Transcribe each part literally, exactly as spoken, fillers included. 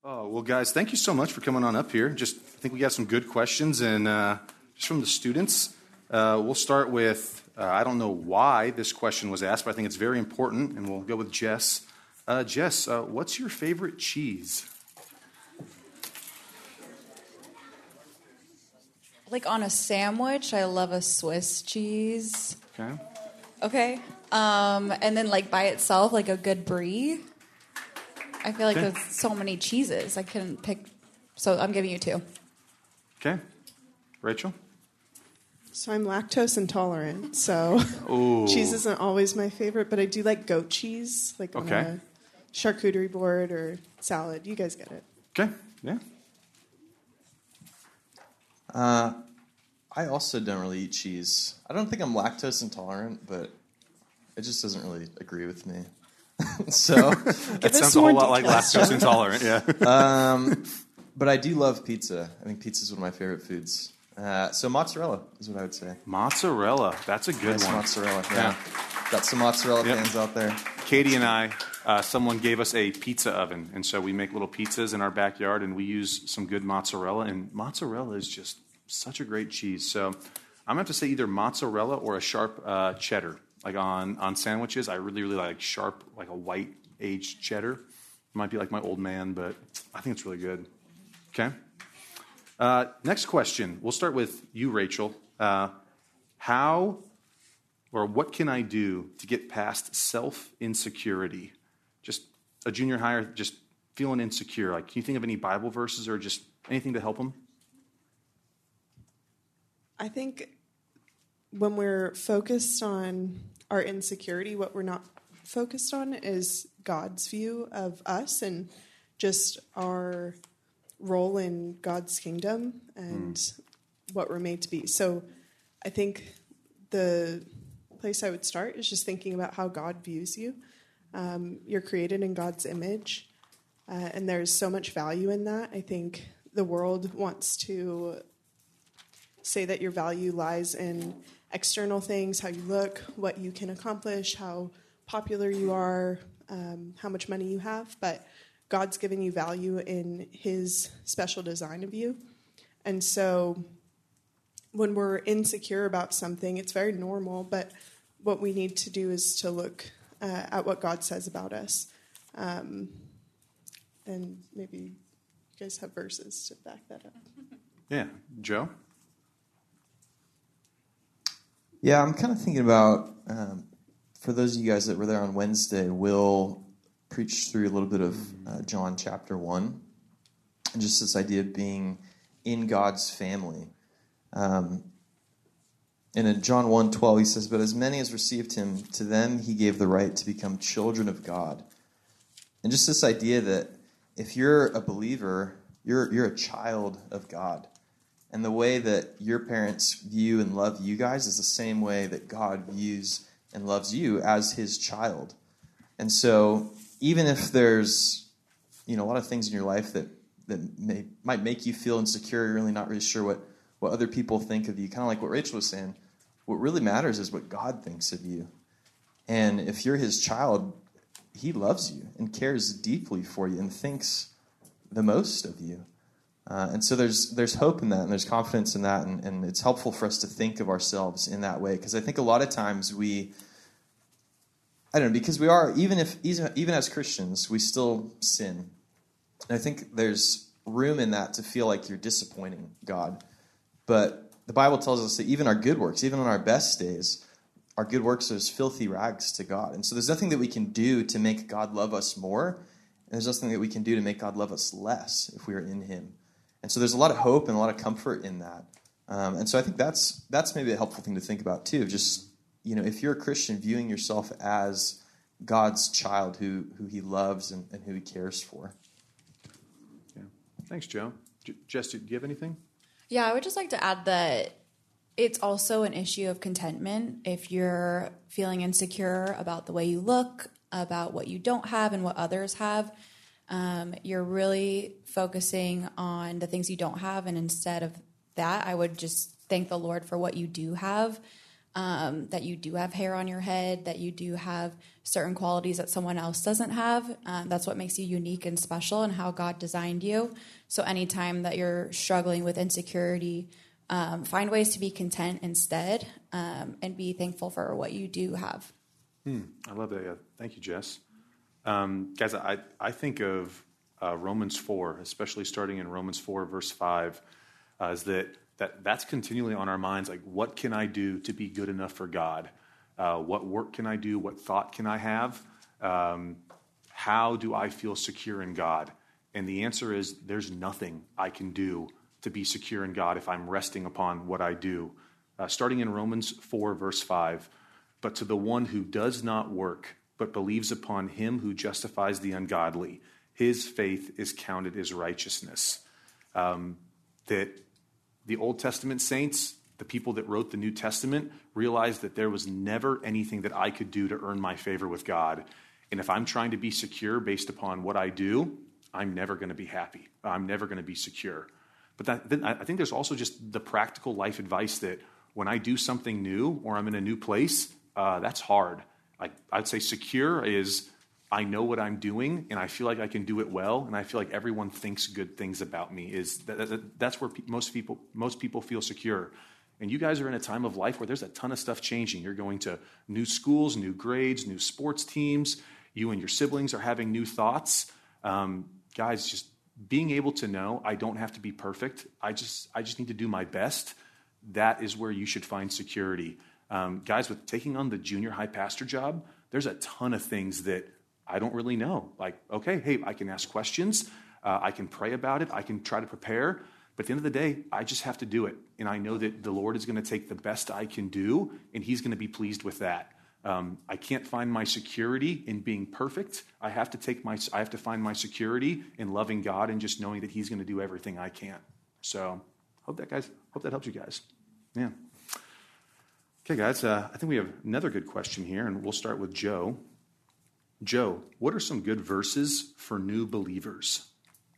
Oh, well, guys, thank you so much for coming on up here. Just, I think we got some good questions, and uh, just from the students, uh, we'll start with, uh, I don't know why this question was asked, but I think it's very important, and we'll go with Jess. Uh, Jess, uh, what's your favorite cheese? Like on a sandwich, I love a Swiss cheese. Okay. Okay. Um, and then like by itself, like a good brie. I feel like okay. there's so many cheeses. I couldn't pick. So I'm giving you two. Okay. Rachel? So I'm lactose intolerant, so cheese isn't always my favorite, but I do like goat cheese, like on okay. a charcuterie board or salad. You guys get it. Okay. Yeah. Uh, I also don't really eat cheese. I don't think I'm lactose intolerant, but it just doesn't really agree with me. so that sounds a whole lot like lactose intolerant. Yeah. um, but I do love pizza. I think pizza is one of my favorite foods. Uh, so mozzarella is what I would say. Mozzarella. That's a good nice one. Mozzarella. Yeah. yeah. Got some mozzarella yep. fans out there. Katie and I, uh, someone gave us a pizza oven, and so we make little pizzas in our backyard, and we use some good mozzarella. And mozzarella is just such a great cheese. So I'm going to have to say either mozzarella or a sharp uh, cheddar. Like on, on sandwiches, I really, really like sharp, like a white aged cheddar. It might be like my old man, but I think it's really good. Okay. Uh, next question. We'll start with you, Rachel. Uh, how or what can I do to get past self-insecurity? Just a junior higher, just feeling insecure. Like, can you think of any Bible verses or just anything to help them? I think when we're focused on our insecurity, what we're not focused on is God's view of us and just our role in God's kingdom and mm. what we're made to be. So I think the place I would start is just thinking about how God views you. Um, you're created in God's image, uh, and there's so much value in that. I think the world wants to say that your value lies in external things, how you look, what you can accomplish, how popular you are, um, how much money you have, but God's given you value in his special design of you. And so when we're insecure about something, it's very normal, but what we need to do is to look uh, at what God says about us. Um, and maybe you guys have verses to back that up. Yeah. Joe? Yeah, I'm kind of thinking about, um, for those of you guys that were there on Wednesday, Will preached through a little bit of uh, John chapter one, and just this idea of being in God's family. Um, and in John one twelve, he says, "But as many as received him, to them he gave the right to become children of God." And just this idea that if you're a believer, you're you're a child of God. And the way that your parents view and love you guys is the same way that God views and loves you as his child. And so even if there's, you know, a lot of things in your life that, that may, might make you feel insecure, you're really not really sure what, what other people think of you, kind of like what Rachel was saying, what really matters is what God thinks of you. And if you're his child, he loves you and cares deeply for you and thinks the most of you. Uh, and so there's there's hope in that, and there's confidence in that, and, and it's helpful for us to think of ourselves in that way, because I think a lot of times we, I don't know, because we are, even if even as Christians, we still sin. And I think there's room in that to feel like you're disappointing God. But the Bible tells us that even our good works, even on our best days, our good works are as filthy rags to God. And so there's nothing that we can do to make God love us more, and there's nothing that we can do to make God love us less if we are in him. And so there's a lot of hope and a lot of comfort in that. Um, and so I think that's that's maybe a helpful thing to think about too. Just, you know, if you're a Christian, viewing yourself as God's child who who he loves and, and who he cares for. Yeah. Thanks, Joe. J- Jess, do you have anything? Yeah, I would just like to add that it's also an issue of contentment. If you're feeling insecure about the way you look, about what you don't have and what others have, Um, you're really focusing on the things you don't have, and instead of that, I would just thank the Lord for what you do have, um, that you do have hair on your head, that you do have certain qualities that someone else doesn't have. Um, that's what makes you unique and special and how God designed you. So anytime that you're struggling with insecurity, um, find ways to be content instead, um, and be thankful for what you do have. Hmm, I love that. Yeah. Thank you, Jess. Um, guys, I, I think of uh, Romans four, especially starting in Romans four, verse five, uh, is that, that that's continually on our minds. Like, what can I do to be good enough for God? Uh, what work can I do? What thought can I have? Um, how do I feel secure in God? And the answer is there's nothing I can do to be secure in God if I'm resting upon what I do. Uh, starting in Romans four, verse five, but to the one who does not work, but believes upon him who justifies the ungodly, his faith is counted as righteousness. Um, that the Old Testament saints, the people that wrote the New Testament, realized that there was never anything that I could do to earn my favor with God. And if I'm trying to be secure based upon what I do, I'm never going to be happy. I'm never going to be secure. But that, then I think there's also just the practical life advice that when I do something new or I'm in a new place, uh, that's hard. Like, I'd say secure is I know what I'm doing and I feel like I can do it well, and I feel like everyone thinks good things about me. Is that, that, that's where pe- most people most people feel secure. And you guys are in a time of life where there's a ton of stuff changing. You're going to new schools, new grades, new sports teams. You and your siblings are having new thoughts. Um, guys, just being able to know I don't have to be perfect. I just I just need to do my best. That is where you should find security. Um, guys, with taking on the junior high pastor job, there's a ton of things that I don't really know. Like, okay, hey, I can ask questions. Uh, I can pray about it. I can try to prepare. But at the end of the day, I just have to do it. And I know that the Lord is going to take the best I can do, and he's going to be pleased with that. Um, I can't find my security in being perfect. I have to take my, I have to find my security in loving God and just knowing that he's going to do everything I can. So hope that guys, hope that helps you guys. Yeah. Okay, guys, uh, I think we have another good question here, and we'll start with Joe. Joe, what are some good verses for new believers?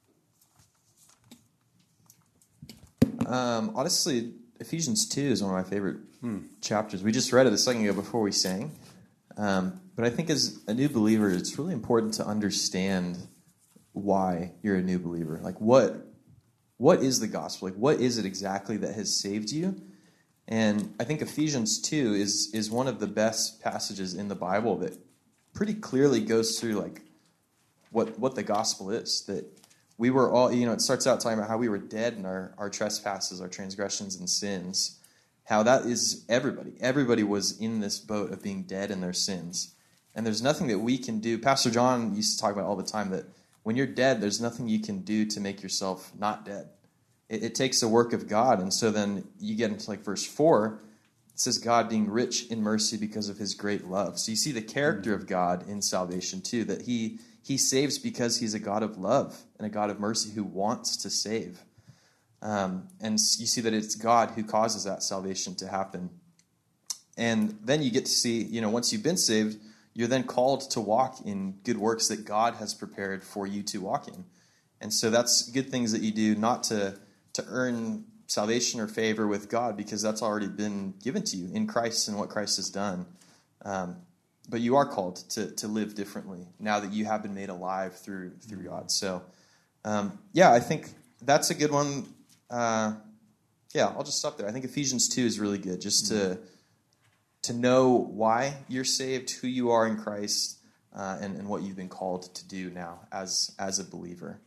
Um, honestly, Ephesians two is one of my favorite hmm. chapters. We just read it a second ago before we sang. Um, but I think as a new believer, it's really important to understand why you're a new believer. Like, what what is the gospel? Like, what is it exactly that has saved you? And I think Ephesians two is is one of the best passages in the Bible that pretty clearly goes through, like, what what the gospel is. That we were all, you know, it starts out talking about how we were dead in our, our trespasses, our transgressions and sins. How that is everybody. Everybody was in this boat of being dead in their sins. And there's nothing that we can do. Pastor John used to talk about all the time that when you're dead, there's nothing you can do to make yourself not dead. It, it takes the work of God. And so then you get into like verse four, it says God being rich in mercy because of his great love. So you see the character of God in salvation too, that he he saves because he's a God of love and a God of mercy who wants to save. Um, and you see that it's God who causes that salvation to happen. And then you get to see, you know, once you've been saved, you're then called to walk in good works that God has prepared for you to walk in. And so that's good things that you do, not to, to earn salvation or favor with God, because that's already been given to you in Christ and what Christ has done. Um, but you are called to, to live differently now that you have been made alive through through God. So, um, yeah, I think that's a good one. Uh, yeah, I'll just stop there. I think Ephesians two is really good, just to to know why you're saved, who you are in Christ, uh, and, and what you've been called to do now as as a believer.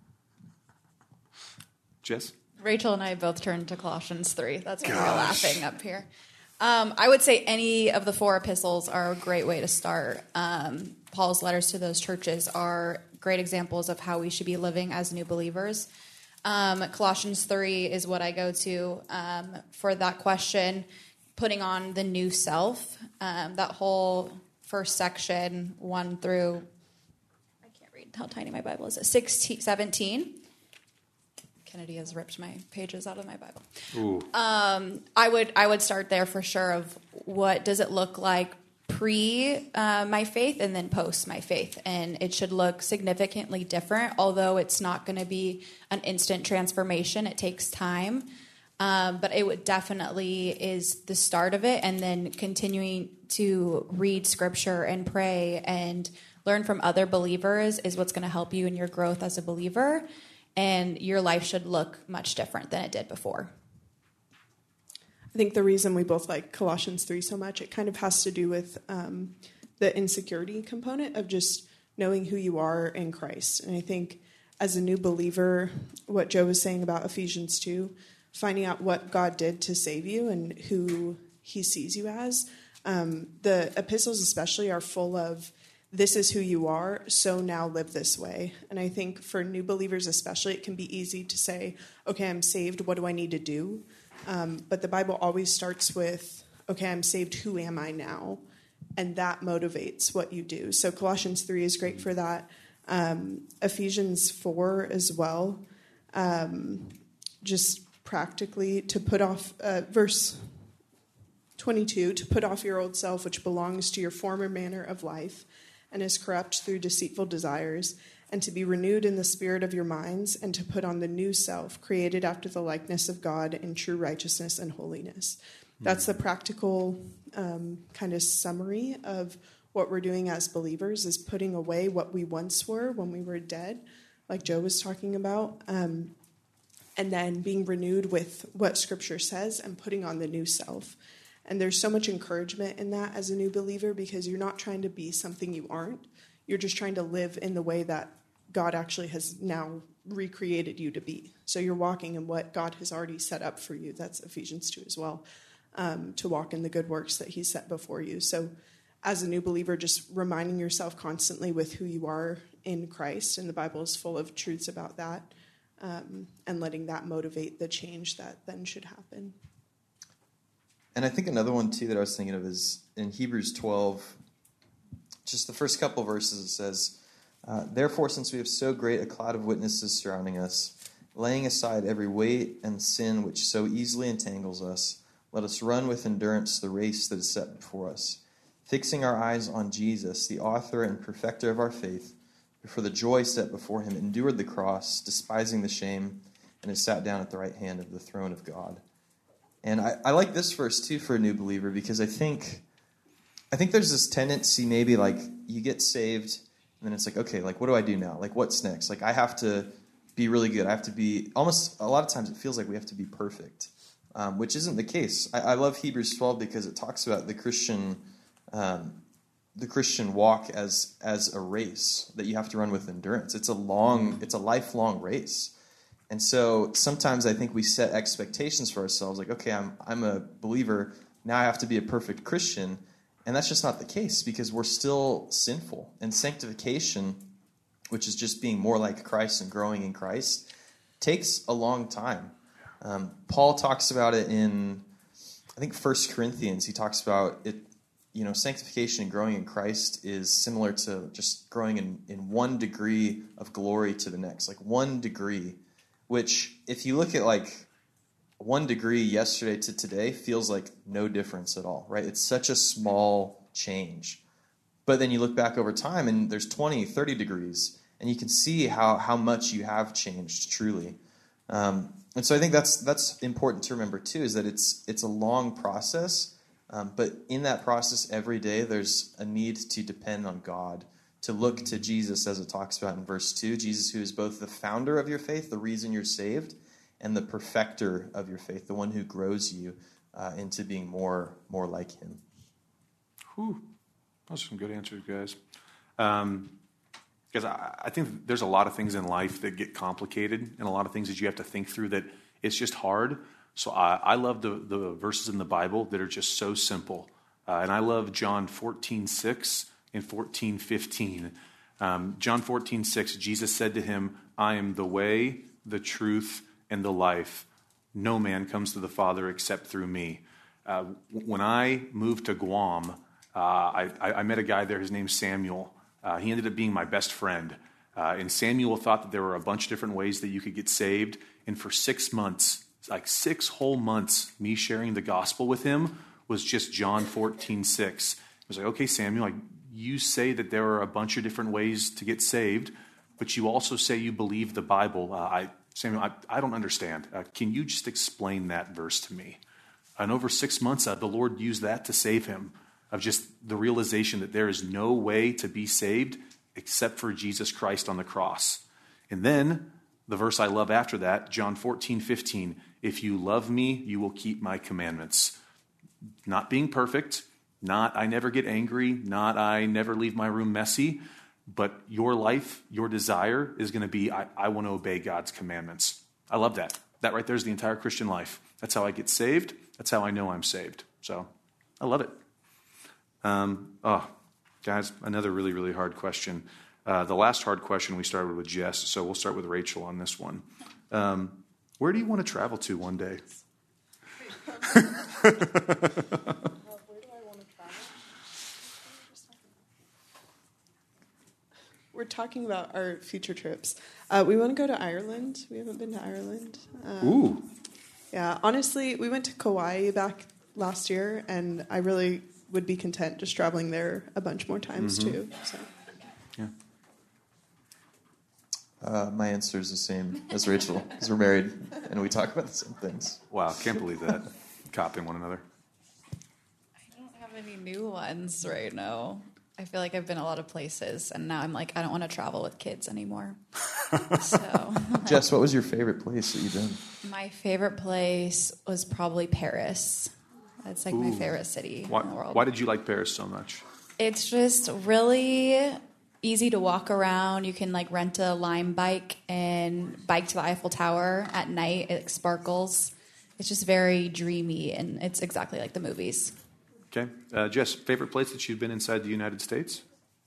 Jess? Rachel and I both turned to Colossians three. That's why we're laughing up here. Um, I would say any of the four epistles are a great way to start. Um, Paul's letters to those churches are great examples of how we should be living as new believers. Um, Colossians three is what I go to um, for that question, putting on the new self. Um, that whole first section, one through, I can't read how tiny my Bible is, sixteen, seventeen. Kennedy has ripped my pages out of my Bible. Ooh. Um, I would I would start there for sure of what does it look like pre uh, my faith and then post my faith. And it should look significantly different, although it's not going to be an instant transformation. It takes time. Um, but it would definitely is the start of it, and then continuing to read scripture and pray and learn from other believers is what's going to help you in your growth as a believer, and your life should look much different than it did before. I think the reason we both like Colossians three so much, it kind of has to do with um, the insecurity component of just knowing who you are in Christ. And I think as a new believer, what Joe was saying about Ephesians two, finding out what God did to save you and who he sees you as, um, the epistles especially are full of, this is who you are, so now live this way. And I think for new believers especially, it can be easy to say, okay, I'm saved, what do I need to do? Um, but the Bible always starts with, okay, I'm saved, who am I now? And that motivates what you do. So Colossians three is great for that. Um, Ephesians four as well. Um, just practically to put off, uh, verse twenty-two, to put off your old self, which belongs to your former manner of life and is corrupt through deceitful desires, and to be renewed in the spirit of your minds, and to put on the new self, created after the likeness of God in true righteousness and holiness. That's the practical um, kind of summary of what we're doing as believers, is putting away what we once were when we were dead, like Joe was talking about, um, and then being renewed with what Scripture says and putting on the new self. And there's so much encouragement in that as a new believer, because you're not trying to be something you aren't. You're just trying to live in the way that God actually has now recreated you to be. So you're walking in what God has already set up for you. That's Ephesians two as well, um, to walk in the good works that he's set before you. So as a new believer, just reminding yourself constantly with who you are in Christ, and the Bible is full of truths about that, um, and letting that motivate the change that then should happen. And I think another one, too, that I was thinking of is in Hebrews twelve, just the first couple verses, it says, uh, therefore, since we have so great a cloud of witnesses surrounding us, laying aside every weight and sin which so easily entangles us, let us run with endurance the race that is set before us, fixing our eyes on Jesus, the author and perfecter of our faith, who for the joy set before him endured the cross, despising the shame, and is sat down at the right hand of the throne of God. And I, I like this verse, too, for a new believer, because I think I think there's this tendency maybe, like, you get saved, and then it's like, okay, like, what do I do now? Like, what's next? Like, I have to be really good. I have to be, almost, a lot of times it feels like we have to be perfect, um, which isn't the case. I, I love Hebrews twelve because it talks about the Christian um, the Christian walk as as a race that you have to run with endurance. It's a long, it's a lifelong race. And so sometimes I think we set expectations for ourselves, like, okay, I'm I'm a believer, now I have to be a perfect Christian, and that's just not the case, because we're still sinful. And sanctification, which is just being more like Christ and growing in Christ, takes a long time. Um, Paul talks about it in, I think, First Corinthians. He talks about it, you know, sanctification and growing in Christ is similar to just growing in, in one degree of glory to the next, like one degree. Which, if you look at like one degree yesterday to today, feels like no difference at all, right? It's such a small change. But then you look back over time and there's twenty, thirty degrees, and you can see how, how much you have changed truly. Um, and so I think that's that's important to remember too, is that it's it's a long process, um, but in that process every day there's a need to depend on God, to look to Jesus, as it talks about in verse two, Jesus who is both the founder of your faith, the reason you're saved, and the perfecter of your faith, the one who grows you uh, into being more more like him. Whew. Those are some good answers, guys. Um, because I, I think there's a lot of things in life that get complicated, and a lot of things that you have to think through that it's just hard. So I, I love the, the verses in the Bible that are just so simple. Uh, and I love John fourteen six and fourteen fifteen. Um, John fourteen six, Jesus said to him, I am the way, the truth, and the life. No man comes to the Father except through me. Uh, when I moved to Guam, uh, I, I met a guy there. His name's Samuel. Uh, he ended up being my best friend. Uh, and Samuel thought that there were a bunch of different ways that you could get saved. And for six months, like six whole months, me sharing the gospel with him was just John fourteen six. It was like, okay, Samuel, like, you say that there are a bunch of different ways to get saved, but you also say you believe the Bible. Uh, I, Samuel, I, I don't understand. Uh, can you just explain that verse to me? And over six months, uh, the Lord used that to save him. of just the realization that there is no way to be saved except for Jesus Christ on the cross. And then the verse I love after that, John fourteen fifteen, if you love me, you will keep my commandments. Not being perfect, not I never get angry, not I never leave my room messy, but your life, your desire is going to be, I, I want to obey God's commandments. I love that. That right there is the entire Christian life. That's how I get saved. That's how I know I'm saved. So I love it. Um, oh, guys, another really, really hard question. Uh, the last hard question we started with Jess, so we'll start with Rachel on this one. Um, where do you want to travel to one day? Where do I want to travel? We're talking about our future trips. Uh, we want to go to Ireland. We haven't been to Ireland. Um, Ooh. Yeah, honestly, we went to Kauai back last year, and I really would be content just traveling there a bunch more times mm-hmm. too. So. Yeah. Uh, my answer is the same as Rachel, because we're married and we talk about the same things. Wow, can't believe that. Copying one another. I don't have any new ones right now. I feel like I've been a lot of places, and now I'm like, I don't want to travel with kids anymore. So, Jess, what was your favorite place that you've been? my favorite place was probably Paris. That's like my Ooh. favorite city Why, in the world. why did you like Paris so much? It's just really easy to walk around. You can like rent a Lime bike and bike to the Eiffel Tower at night. It sparkles. It's just very dreamy, and it's exactly like the movies. Okay. Uh, Jess, favorite place that you've been inside the United States?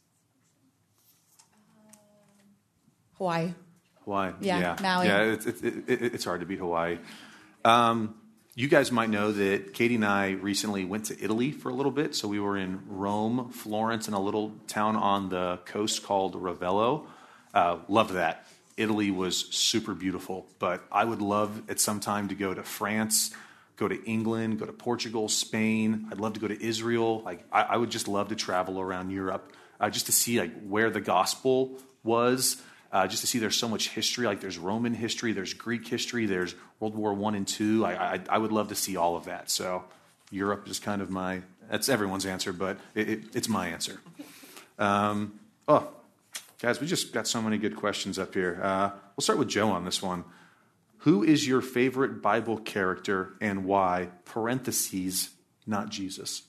Hawaii. Hawaii. Yeah, yeah. Maui. Yeah, it's, it, it, it, it's hard to beat Hawaii. Um, you guys might know that Katie and I recently went to Italy for a little bit. So we were in Rome, Florence, and a little town on the coast called Ravello. Uh, loved that. Italy was super beautiful, but I would love at some time to go to France, go to England, go to Portugal, Spain. I'd love to go to Israel. Like I, I would just love to travel around Europe, uh, just to see like where the gospel was, uh, just to see there's so much history. Like there's Roman history, there's Greek history, there's World War One and Two. I, I, I would love to see all of that. So Europe is kind of my, that's everyone's answer, but it, it, it's my answer. Um, oh. Guys, we just got so many good questions up here. Uh, we'll start with Joe on this one. Who is your favorite Bible character and why? Parentheses, not Jesus.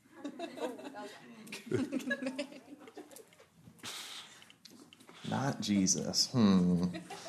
Not Jesus. Hmm.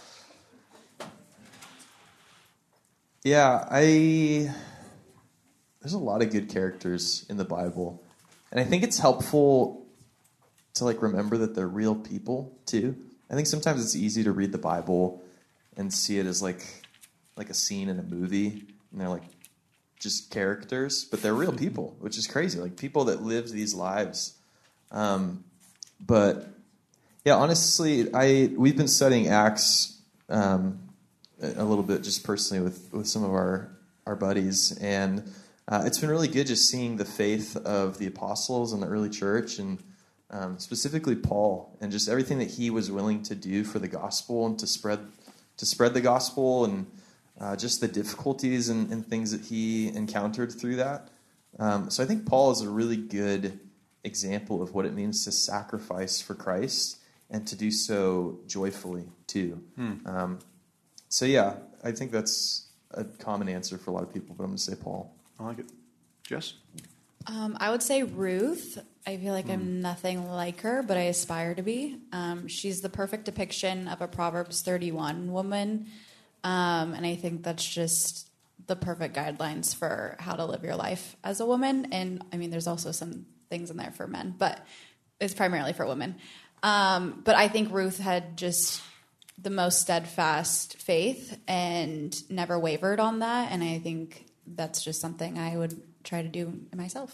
Yeah, I... There's a lot of good characters in the Bible. And I think it's helpful to like remember that they're real people too. I think sometimes it's easy to read the Bible and see it as like like a scene in a movie, and they're like just characters, but they're real people, which is crazy. Like people that lived these lives. Um, but yeah, honestly, I we've been studying Acts um, a little bit just personally with with some of our our buddies, and uh, it's been really good just seeing the faith of the apostles and the early church, and Um, specifically Paul, and just everything that he was willing to do for the gospel and to spread to spread the gospel, and uh, just the difficulties and, and things that he encountered through that. Um, so I think Paul is a really good example of what it means to sacrifice for Christ and to do so joyfully too. Hmm. Um, so yeah, I think that's a common answer for a lot of people, but I'm going to say Paul. I like it. Jess? Um, I would say Ruth. I feel like mm. I'm nothing like her, but I aspire to be. Um, she's the perfect depiction of a Proverbs thirty-one woman. Um, and I think that's just the perfect guidelines for how to live your life as a woman. And I mean, there's also some things in there for men, but it's primarily for women. Um, but I think Ruth had just the most steadfast faith and never wavered on that. And I think that's just something I would try to do myself.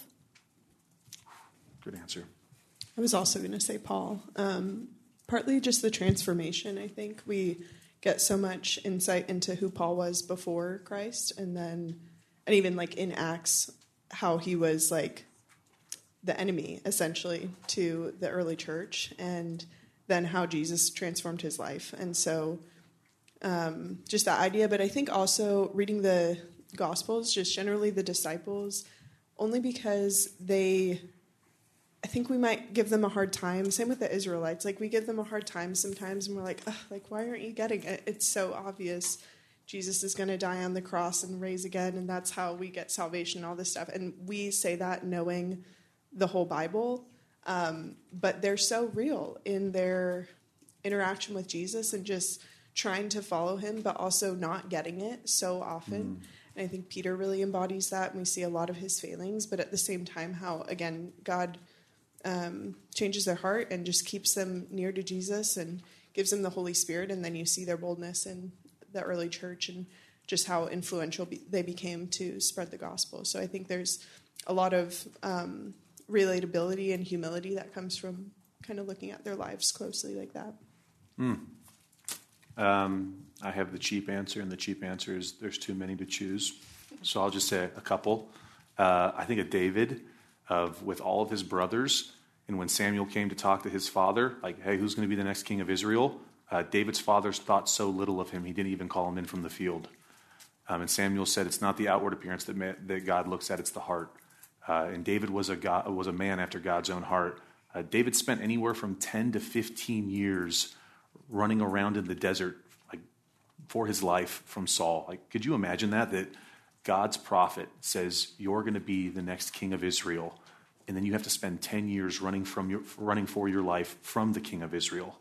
Good answer. I was also going to say Paul. Um, partly just the transformation, I think. We get so much insight into who Paul was before Christ, and then, and even like in Acts, how he was like the enemy, essentially, to the early church, and then how Jesus transformed his life. And so um, just that idea, but I think also reading the Gospels, just generally the disciples, only because they I think we might give them a hard time. Same with the Israelites. Like, we give them a hard time sometimes, and we're like, ugh, like, why aren't you getting it? It's so obvious. Jesus is going to die on the cross and raise again, and that's how we get salvation, all this stuff. And we say that knowing the whole Bible, um, but they're so real in their interaction with Jesus and just trying to follow him, but also not getting it so often. Mm. And I think Peter really embodies that, and we see a lot of his failings, but at the same time how, again, God um, changes their heart and just keeps them near to Jesus and gives them the Holy Spirit, and then you see their boldness in the early church and just how influential be- they became to spread the gospel. So I think there's a lot of um, relatability and humility that comes from kind of looking at their lives closely like that. Mm. Um, I have the cheap answer, and the cheap answer is there's too many to choose. So I'll just say a couple. Uh, I think of David, of with all of his brothers, and when Samuel came to talk to his father, like, hey, who's going to be the next king of Israel? Uh, David's fathers thought so little of him, he didn't even call him in from the field. Um, and Samuel said, it's not the outward appearance that, ma- that God looks at, it's the heart. Uh, and David was a God, was a man after God's own heart. Uh, David spent anywhere from ten to fifteen years running around in the desert, like, for his life from Saul. Like, could you imagine that? That God's prophet says, you're going to be the next king of Israel, and then you have to spend ten years running from your running for your life from the king of Israel.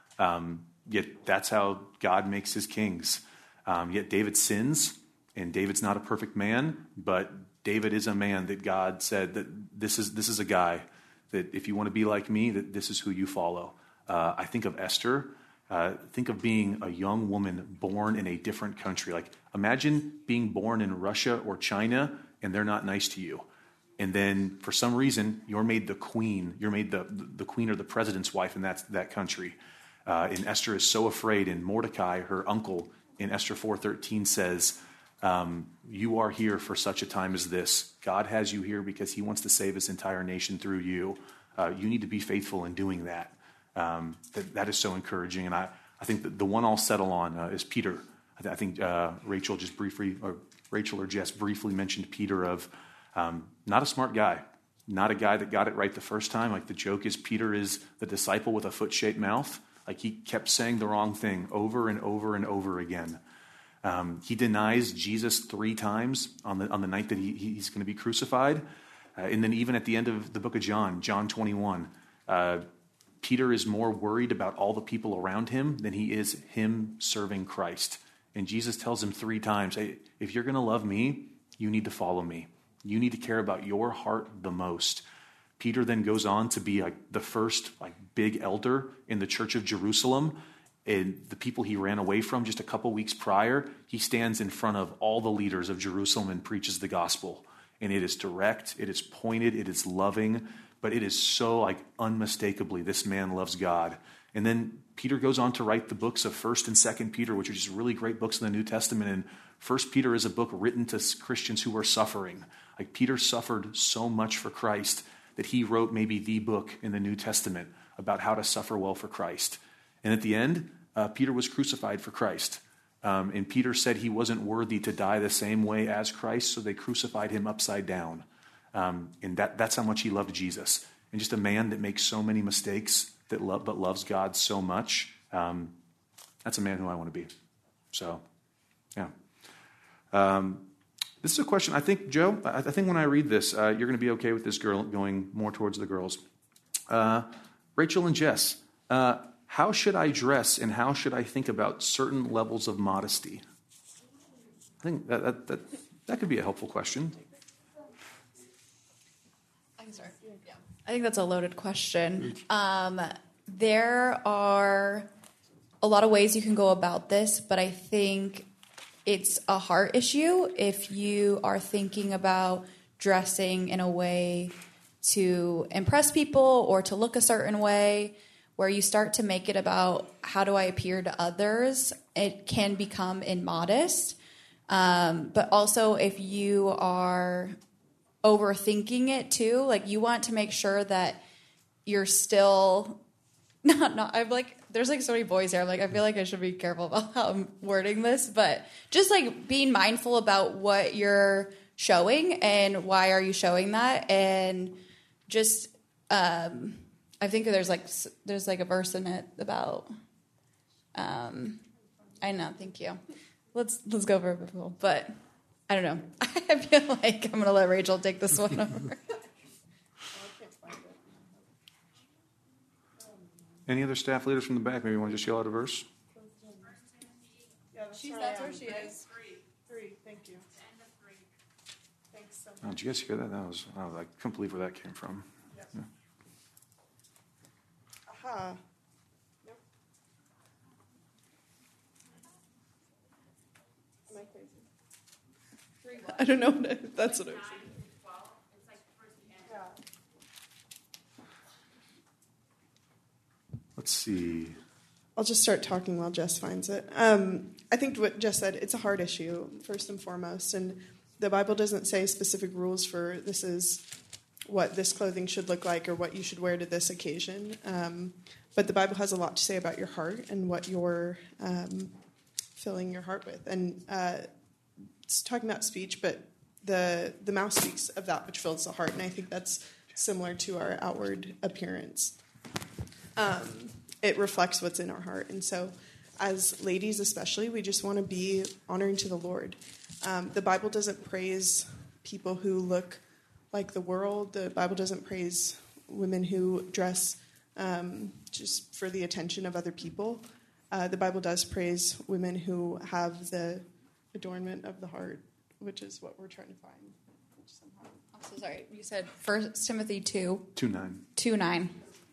Um, yet that's how God makes his kings. Um, yet David sins, and David's not a perfect man, but David is a man that God said that this is this is a guy that if you want to be like me, that this is who you follow. Uh, I think of Esther. Uh, think of being a young woman born in a different country. Like, imagine being born in Russia or China, and they're not nice to you. And then for some reason, you're made the queen. You're made the, the queen or the president's wife in that, that country. Uh, and Esther is so afraid. And Mordecai, her uncle, in Esther four thirteen says, um, you are here for such a time as this. God has you here because he wants to save his entire nation through you. Uh, you need to be faithful in doing that. Um, that, that is so encouraging. And I, I think that the one I'll settle on uh, is Peter. I, th- I think uh, Rachel just briefly, or Rachel or Jess briefly mentioned Peter of um, not a smart guy, not a guy that got it right the first time. Like, the joke is Peter is the disciple with a foot-shaped mouth. Like, he kept saying the wrong thing over and over and over again. Um, he denies Jesus three times on the on the night that he, he's going to be crucified. Uh, and then even at the end of the book of John, John twenty-one, uh, Peter is more worried about all the people around him than he is him serving Christ. And Jesus tells him three times, hey, if you're going to love me, you need to follow me. You need to care about your heart the most. Peter then goes on to be like the first like big elder in the church of Jerusalem. And the people he ran away from just a couple weeks prior, he stands in front of all the leaders of Jerusalem and preaches the gospel. And it is direct, it is pointed, it is loving, but it is so like unmistakably this man loves God. And then Peter goes on to write the books of First and Second Peter, which are just really great books in the New Testament. And First Peter is a book written to Christians who are suffering. Like, Peter suffered so much for Christ that he wrote maybe the book in the New Testament about how to suffer well for Christ. And at the end, uh, Peter was crucified for Christ. Um, and Peter said he wasn't worthy to die the same way as Christ, so they crucified him upside down. Um, and that, that's how much he loved Jesus. And just a man that makes so many mistakes that love, but loves God so much. Um, that's a man who I want to be. So, yeah. Um, this is a question, I think, Joe, I, I think when I read this, uh, you're going to be okay with this girl going more towards the girls. Uh, Rachel and Jess, uh, how should I dress and how should I think about certain levels of modesty? I think that that, that, that could be a helpful question. I can start. Yeah. I think that's a loaded question. Um, there are a lot of ways you can go about this, but I think it's a heart issue if you are thinking about dressing in a way to impress people or to look a certain way, where you start to make it about how do I appear to others. It can become immodest. Um, but also if you are overthinking it too, like you want to make sure that you're still not, not, I'm like, there's like so many boys here. I'm like, I feel like I should be careful about how I'm wording this, but just like being mindful about what you're showing and why are you showing that, and just um, I think there's like s- there's like a verse in it about. Um, I know. Thank you. Let's let's go for people, but I don't know. I feel like I'm gonna let Rachel take this one over. Any other staff leaders from the back? Maybe want to just yell out a verse? Yeah, that's, She's- where that's I am. where she is. Three. Three. Thank you. Thanks so Oh, much. did you guys hear that? That was, I, was, I couldn't believe where that came from. Yes. Yeah. Aha. Nope. Am I crazy? Three. I don't know what I, that's what I was saying. Yeah. Let's see. I'll just start talking while Jess finds it. Um, I think what Jess said, it's a hard issue, first and foremost. And the Bible doesn't say specific rules for this is what this clothing should look like or what you should wear to this occasion. Um, but the Bible has a lot to say about your heart and what you're um, filling your heart with. And uh, it's talking about speech, but the, the mouth speaks of that which fills the heart. And I think that's similar to our outward appearance. Um, it reflects what's in our heart. And so as ladies especially, we just want to be honoring to the Lord. Um, the Bible doesn't praise people who look like the world. The Bible doesn't praise women who dress um, just for the attention of other people. Uh, the Bible does praise women who have the adornment of the heart, which is what we're trying to find. Somehow. I'm so sorry. You said First Timothy two two nine. two nine.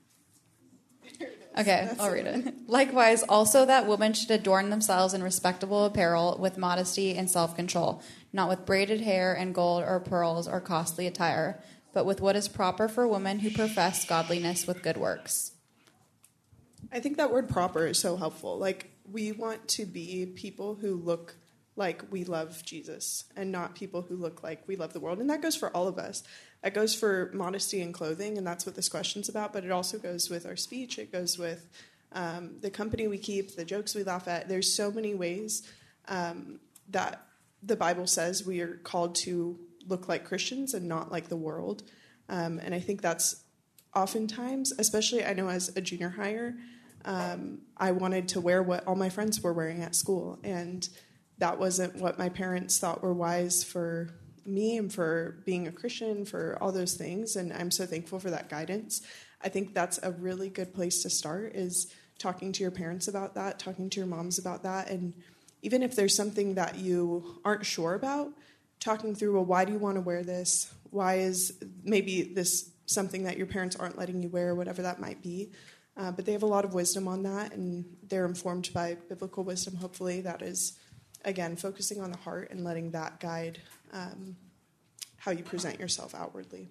Okay, I'll read it. Likewise, also that women should adorn themselves in respectable apparel with modesty and self-control, not with braided hair and gold or pearls or costly attire, but with what is proper for women who profess godliness with good works. I think that word proper is so helpful. Like, we want to be people who look like we love Jesus and not people who look like we love the world. And that goes for all of us. That goes for modesty and clothing, and that's what this question's about, but it also goes with our speech. It goes with um, the company we keep, the jokes we laugh at. There's so many ways um, that the Bible says we are called to look like Christians and not like the world. Um, and I think that's oftentimes, especially I know as a junior hire, um, I wanted to wear what all my friends were wearing at school, and that wasn't what my parents thought were wise for me and for being a Christian, for all those things. And I'm so thankful for that guidance. I think that's a really good place to start, is talking to your parents about that, talking to your moms about that. And even if there's something that you aren't sure about, talking through, well, why do you want to wear this? Why is maybe this something that your parents aren't letting you wear, whatever that might be. Uh, but they have a lot of wisdom on that, and they're informed by biblical wisdom, hopefully. That is, again, focusing on the heart and letting that guide um, how you present yourself outwardly.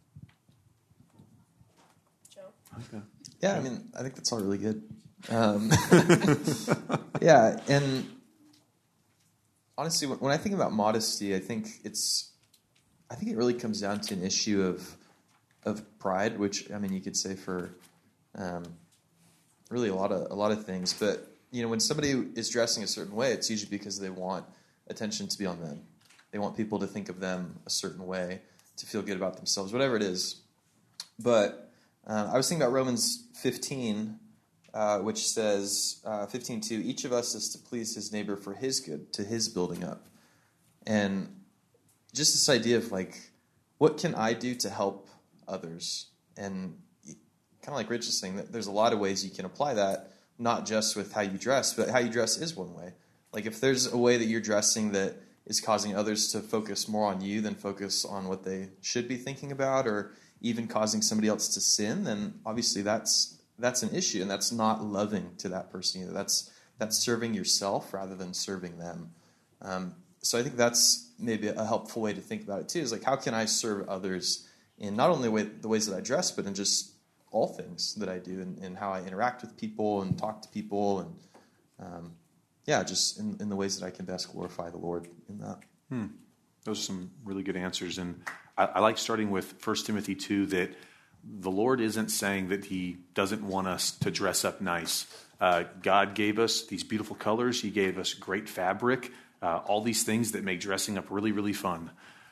Joe? Okay. Yeah, I mean, I think that's all really good. Um, yeah, and honestly, when I think about modesty, I think it's, I think it really comes down to an issue of of pride, which I mean, you could say for um, really a lot of a lot of things. But you know, when somebody is dressing a certain way, it's usually because they want attention to be on them. They want people to think of them a certain way, to feel good about themselves, whatever it is. But uh, I was thinking about Romans fifteen, uh, which says, uh, fifteen two, each of us is to please his neighbor for his good, to his building up. And just this idea of like, what can I do to help others? And kind of like Rich is saying, that there's a lot of ways you can apply that, not just with how you dress, but how you dress is one way. Like if there's a way that you're dressing that is causing others to focus more on you than focus on what they should be thinking about, or even causing somebody else to sin, then obviously that's that's an issue, and that's not loving to that person either. That's that's serving yourself rather than serving them. Um, so I think that's maybe a helpful way to think about it too, is like, how can I serve others in not only way, the ways that I dress, but in just all things that I do, and, and how I interact with people and talk to people, and um, yeah, just in, in the ways that I can best glorify the Lord in that. Hmm. Those are some really good answers. And I, I like starting with First Timothy two, that the Lord isn't saying that he doesn't want us to dress up nice. Uh, God gave us these beautiful colors. He gave us great fabric, uh, all these things that make dressing up really, really fun.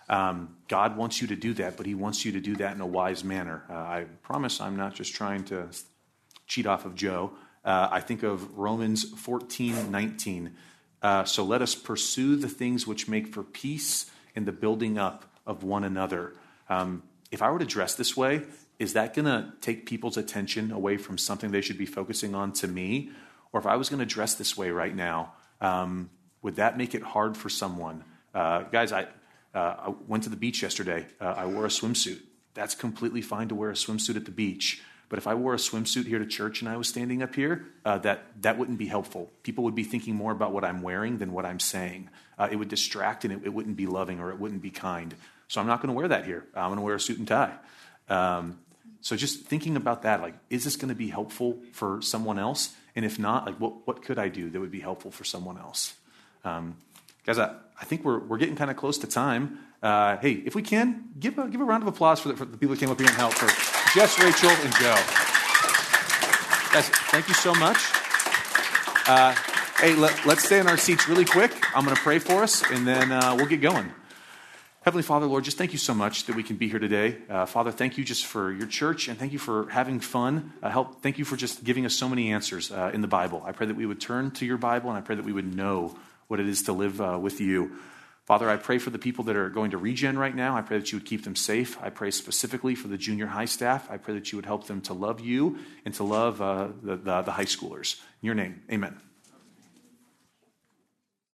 Um, God wants you to do that, but he wants you to do that in a wise manner. Uh, I promise I'm not just trying to cheat off of Joe. Uh, I think of Romans fourteen nineteen. Uh, so let us pursue the things which make for peace and the building up of one another. Um, if I were to dress this way, is that going to take people's attention away from something they should be focusing on to me? Or if I was going to dress this way right now, um, would that make it hard for someone? Uh, guys, I, uh, I went to the beach yesterday. Uh, I wore a swimsuit. That's completely fine to wear a swimsuit at the beach. But if I wore a swimsuit here to church and I was standing up here, uh, that, that wouldn't be helpful. People would be thinking more about what I'm wearing than what I'm saying. Uh, it would distract and it, it wouldn't be loving or it wouldn't be kind. So I'm not going to wear that here. I'm going to wear a suit and tie. Um, so just thinking about that, like, is this going to be helpful for someone else? And if not, like, what, what could I do that would be helpful for someone else? Um, guys, I, I think we're we're getting kind of close to time. Uh, hey, if we can, give a, give a round of applause for the, for the people who came up here and helped, for Jess, Rachel, and Joe. Guys, thank you so much. Uh, hey, let, let's stay in our seats really quick. I'm going to pray for us, and then uh, we'll get going. Heavenly Father, Lord, just thank you so much that we can be here today. Uh, Father, thank you just for your church, and thank you for having fun. Uh, help. Thank you for just giving us so many answers uh, in the Bible. I pray that we would turn to your Bible, and I pray that we would know what it is to live uh, with you. Father, I pray for the people that are going to Regen right now. I pray that you would keep them safe. I pray specifically for the junior high staff. I pray that you would help them to love you and to love uh, the, the, the high schoolers. In your name, amen.